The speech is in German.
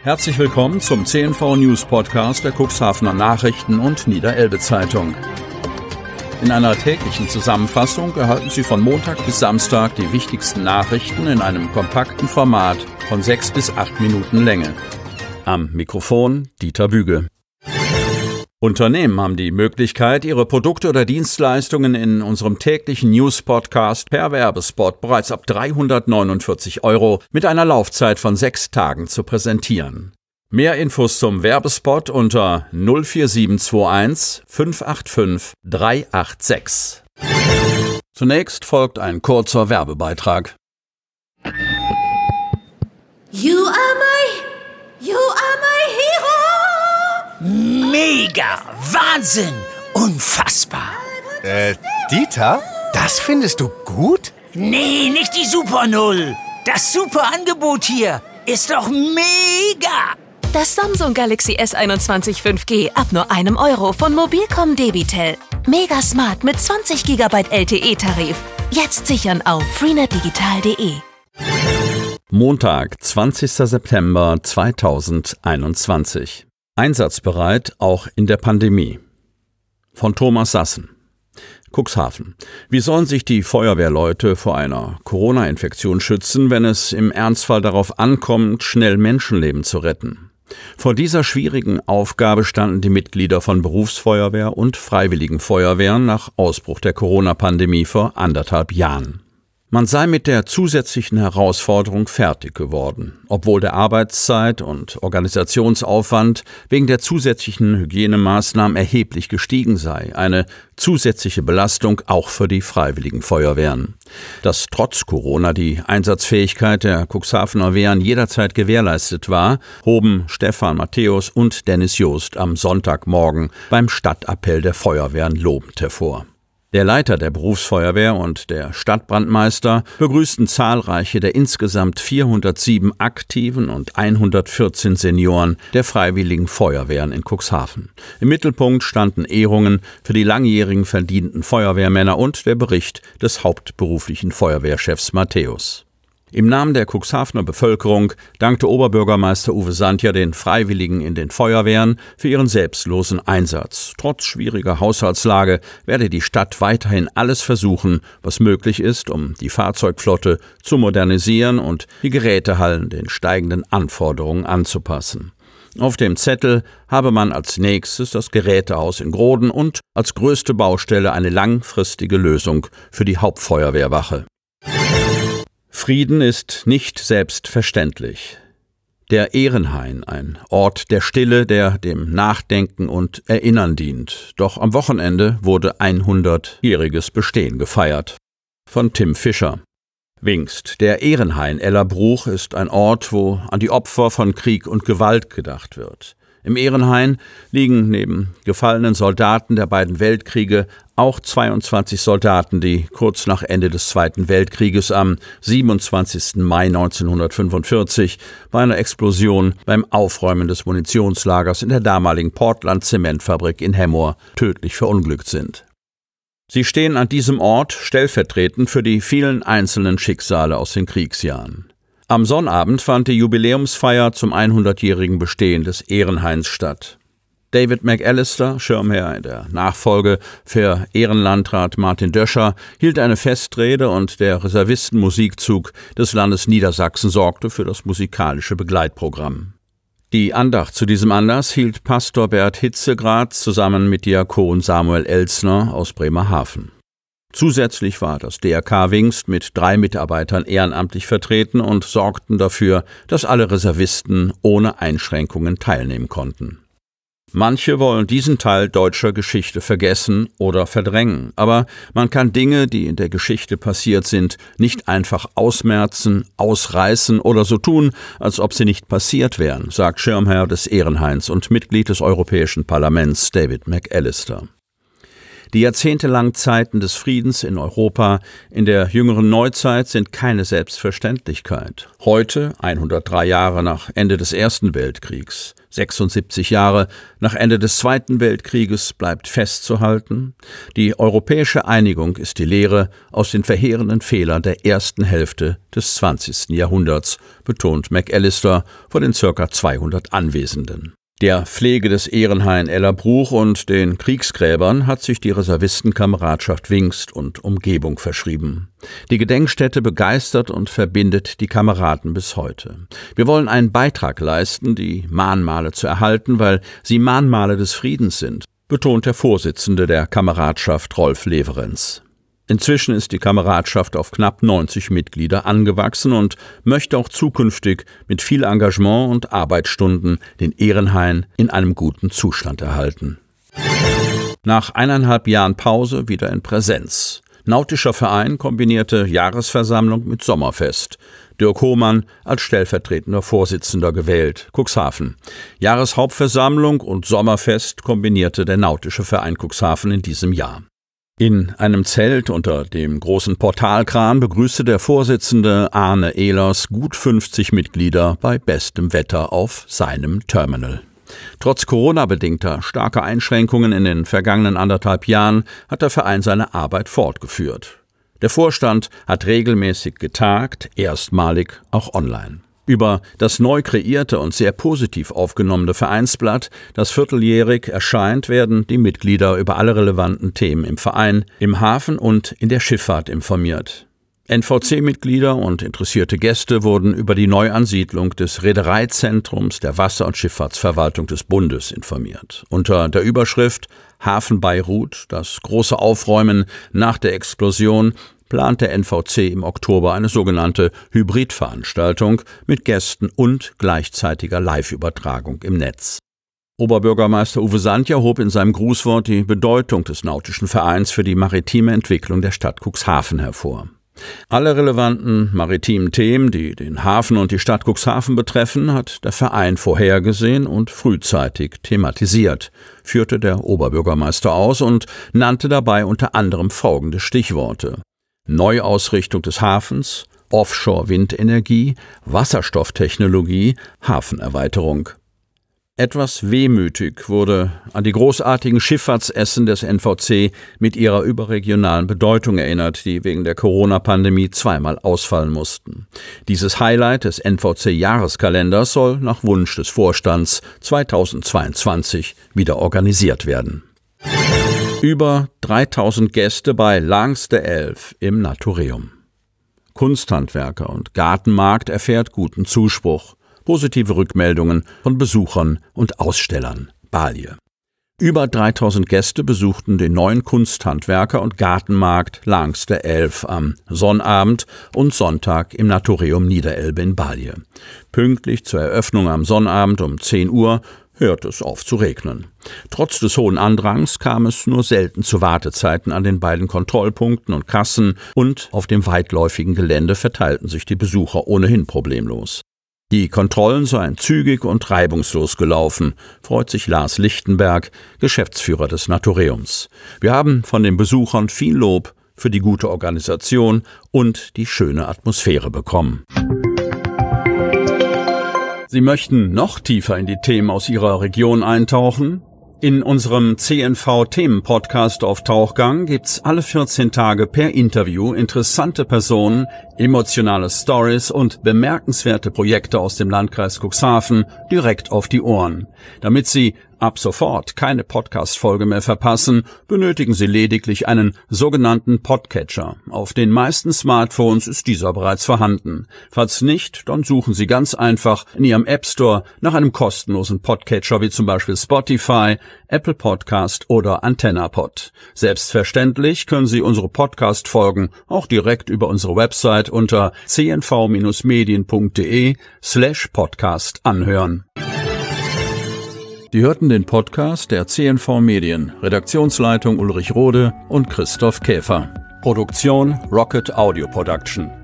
Herzlich willkommen zum CNV News Podcast der Cuxhavener Nachrichten und Niederelbe Zeitung. In einer täglichen Zusammenfassung erhalten Sie von Montag bis Samstag die wichtigsten Nachrichten in einem kompakten Format von 6 bis 8 Minuten Länge. Am Mikrofon Dieter Büge. Unternehmen haben die Möglichkeit, ihre Produkte oder Dienstleistungen in unserem täglichen News-Podcast per Werbespot bereits ab 349 € mit einer Laufzeit von 6 Tagen zu präsentieren. Mehr Infos zum Werbespot unter 04721 585 386. Zunächst folgt ein kurzer Werbebeitrag. You are my hero! Mega! Wahnsinn! Unfassbar! Dieter? Das findest du gut? Nee, nicht die Super Null! Das super Angebot hier ist doch mega! Das Samsung Galaxy S21 5G ab nur €1 von Mobilcom Debitel. Mega smart mit 20 GB LTE-Tarif. Jetzt sichern auf freenetdigital.de. Montag, 20. September 2021. Einsatzbereit auch in der Pandemie. Von Thomas Sassen. Cuxhaven. Wie sollen sich die Feuerwehrleute vor einer Corona-Infektion schützen, wenn es im Ernstfall darauf ankommt, schnell Menschenleben zu retten? Vor dieser schwierigen Aufgabe standen die Mitglieder von Berufsfeuerwehr und Freiwilligen Feuerwehren nach Ausbruch der Corona-Pandemie vor 1,5 Jahren. Man sei mit der zusätzlichen Herausforderung fertig geworden, obwohl der Arbeitszeit- und Organisationsaufwand wegen der zusätzlichen Hygienemaßnahmen erheblich gestiegen sei, eine zusätzliche Belastung auch für die Freiwilligen Feuerwehren. Dass trotz Corona die Einsatzfähigkeit der Cuxhavener Wehren jederzeit gewährleistet war, hoben Stefan Matthäus und Dennis Joost am Sonntagmorgen beim Stadtappell der Feuerwehren lobend hervor. Der Leiter der Berufsfeuerwehr und der Stadtbrandmeister begrüßten zahlreiche der insgesamt 407 aktiven und 114 Senioren der Freiwilligen Feuerwehren in Cuxhaven. Im Mittelpunkt standen Ehrungen für die langjährigen verdienten Feuerwehrmänner und der Bericht des hauptberuflichen Feuerwehrchefs Matthäus. Im Namen der Cuxhavener Bevölkerung dankte Oberbürgermeister Uwe Sandja den Freiwilligen in den Feuerwehren für ihren selbstlosen Einsatz. Trotz schwieriger Haushaltslage werde die Stadt weiterhin alles versuchen, was möglich ist, um die Fahrzeugflotte zu modernisieren und die Gerätehallen den steigenden Anforderungen anzupassen. Auf dem Zettel habe man als nächstes das Gerätehaus in Groden und als größte Baustelle eine langfristige Lösung für die Hauptfeuerwehrwache. Frieden ist nicht selbstverständlich. Der Ehrenhain, ein Ort der Stille, der dem Nachdenken und Erinnern dient. Doch am Wochenende wurde 100-jähriges Bestehen gefeiert. Von Tim Fischer. Wingst. Der Ehrenhain Ellerbruch ist ein Ort, wo an die Opfer von Krieg und Gewalt gedacht wird. Im Ehrenhain liegen neben gefallenen Soldaten der beiden Weltkriege auch 22 Soldaten, die kurz nach Ende des Zweiten Weltkrieges am 27. Mai 1945 bei einer Explosion beim Aufräumen des Munitionslagers in der damaligen Portland-Zementfabrik in Hemmoor tödlich verunglückt sind. Sie stehen an diesem Ort stellvertretend für die vielen einzelnen Schicksale aus den Kriegsjahren. Am Sonnabend fand die Jubiläumsfeier zum 100-jährigen Bestehen des Ehrenhains statt. David McAllister, Schirmherr in der Nachfolge für Ehrenlandrat Martin Döscher, hielt eine Festrede und der Reservistenmusikzug des Landes Niedersachsen sorgte für das musikalische Begleitprogramm. Die Andacht zu diesem Anlass hielt Pastor Bert Hitzegrad zusammen mit Diakon Samuel Elsner aus Bremerhaven. Zusätzlich war das DRK Wingst mit 3 Mitarbeitern ehrenamtlich vertreten und sorgten dafür, dass alle Reservisten ohne Einschränkungen teilnehmen konnten. Manche wollen diesen Teil deutscher Geschichte vergessen oder verdrängen, aber man kann Dinge, die in der Geschichte passiert sind, nicht einfach ausmerzen, ausreißen oder so tun, als ob sie nicht passiert wären, sagt Schirmherr des Ehrenhains und Mitglied des Europäischen Parlaments David McAllister. Die jahrzehntelangen Zeiten des Friedens in Europa in der jüngeren Neuzeit sind keine Selbstverständlichkeit. Heute, 103 Jahre nach Ende des Ersten Weltkriegs, 76 Jahre nach Ende des Zweiten Weltkrieges, bleibt festzuhalten: Die europäische Einigung ist die Lehre aus den verheerenden Fehlern der ersten Hälfte des 20. Jahrhunderts, betont McAllister vor den ca. 200 Anwesenden. Der Pflege des Ehrenhain Ellerbruch und den Kriegsgräbern hat sich die Reservistenkameradschaft Wingst und Umgebung verschrieben. Die Gedenkstätte begeistert und verbindet die Kameraden bis heute. Wir wollen einen Beitrag leisten, die Mahnmale zu erhalten, weil sie Mahnmale des Friedens sind, betont der Vorsitzende der Kameradschaft Rolf Leverenz. Inzwischen ist die Kameradschaft auf knapp 90 Mitglieder angewachsen und möchte auch zukünftig mit viel Engagement und Arbeitsstunden den Ehrenhain in einem guten Zustand erhalten. Nach 1,5 Jahren Pause wieder in Präsenz. Nautischer Verein kombinierte Jahresversammlung mit Sommerfest. Dirk Hohmann als stellvertretender Vorsitzender gewählt, Cuxhaven. Jahreshauptversammlung und Sommerfest kombinierte der Nautische Verein Cuxhaven in diesem Jahr. In einem Zelt unter dem großen Portalkran begrüßte der Vorsitzende Arne Ehlers gut 50 Mitglieder bei bestem Wetter auf seinem Terminal. Trotz Corona-bedingter starker Einschränkungen in den vergangenen 1,5 Jahren hat der Verein seine Arbeit fortgeführt. Der Vorstand hat regelmäßig getagt, erstmalig auch online. Über das neu kreierte und sehr positiv aufgenommene Vereinsblatt, das vierteljährig erscheint, werden die Mitglieder über alle relevanten Themen im Verein, im Hafen und in der Schifffahrt informiert. NVC-Mitglieder und interessierte Gäste wurden über die Neuansiedlung des Reedereizentrums der Wasser- und Schifffahrtsverwaltung des Bundes informiert. Unter der Überschrift Hafen Beirut, das große Aufräumen nach der Explosion, plant der NVC im Oktober eine sogenannte Hybridveranstaltung mit Gästen und gleichzeitiger Live-Übertragung im Netz. Oberbürgermeister Uwe Sandja hob in seinem Grußwort die Bedeutung des Nautischen Vereins für die maritime Entwicklung der Stadt Cuxhaven hervor. Alle relevanten maritimen Themen, die den Hafen und die Stadt Cuxhaven betreffen, hat der Verein vorhergesehen und frühzeitig thematisiert, führte der Oberbürgermeister aus und nannte dabei unter anderem folgende Stichworte: Neuausrichtung des Hafens, Offshore-Windenergie, Wasserstofftechnologie, Hafenerweiterung. Etwas wehmütig wurde an die großartigen Schifffahrtsessen des NVC mit ihrer überregionalen Bedeutung erinnert, die wegen der Corona-Pandemie zweimal ausfallen mussten. Dieses Highlight des NVC-Jahreskalenders soll nach Wunsch des Vorstands 2022 wieder organisiert werden. Über 3000 Gäste bei Langs der Elf im Naturium. Kunsthandwerker und Gartenmarkt erfährt guten Zuspruch. Positive Rückmeldungen von Besuchern und Ausstellern. Balje. Über 3000 Gäste besuchten den neuen Kunsthandwerker- und Gartenmarkt Langs der Elf am Sonnabend und Sonntag im Naturium Niederelbe in Balje. Pünktlich zur Eröffnung am Sonnabend um 10 Uhr hörte es auf zu regnen. Trotz des hohen Andrangs kam es nur selten zu Wartezeiten an den beiden Kontrollpunkten und Kassen und auf dem weitläufigen Gelände verteilten sich die Besucher ohnehin problemlos. Die Kontrollen seien zügig und reibungslos gelaufen, freut sich Lars Lichtenberg, Geschäftsführer des Naturiums. Wir haben von den Besuchern viel Lob für die gute Organisation und die schöne Atmosphäre bekommen. Sie möchten noch tiefer in die Themen aus Ihrer Region eintauchen? In unserem CNV-Themen-Podcast auf Tauchgang gibt's alle 14 Tage per Interview interessante Personen, emotionale Stories und bemerkenswerte Projekte aus dem Landkreis Cuxhaven direkt auf die Ohren. Damit Sie ab sofort keine Podcast-Folge mehr verpassen, benötigen Sie lediglich einen sogenannten Podcatcher. Auf den meisten Smartphones ist dieser bereits vorhanden. Falls nicht, dann suchen Sie ganz einfach in Ihrem App Store nach einem kostenlosen Podcatcher wie zum Beispiel Spotify, Apple Podcast oder AntennaPod. Selbstverständlich können Sie unsere Podcast-Folgen auch direkt über unsere Website unter cnv-medien.de/podcast anhören. Die hörten den Podcast der CNV Medien, Redaktionsleitung Ulrich Rode und Christoph Käfer. Produktion Rocket Audio Production.